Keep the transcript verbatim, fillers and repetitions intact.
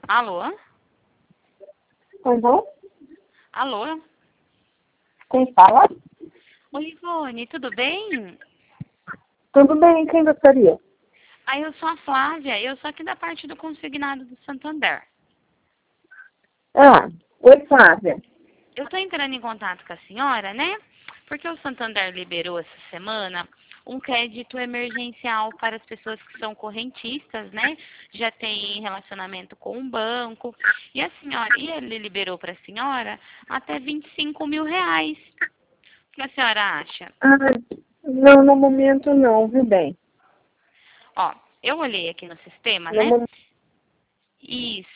Alô? Alô? Alô? Quem fala? Oi, Ivone, tudo bem? Tudo bem, quem gostaria? Ah, eu sou a Flávia, eu sou aqui da parte do consignado do Santander. Ah, oi, Flávia. Eu tô entrando em contato com a senhora, né? Porque o Santander liberou essa semana um crédito emergencial para as pessoas que são correntistas, né? Já tem relacionamento com o banco. E a senhora, e ele liberou para a senhora até vinte e cinco mil reais. O que a senhora acha? Ah, não, no momento não, viu bem? Ó, eu olhei aqui no sistema, No né? momento Isso.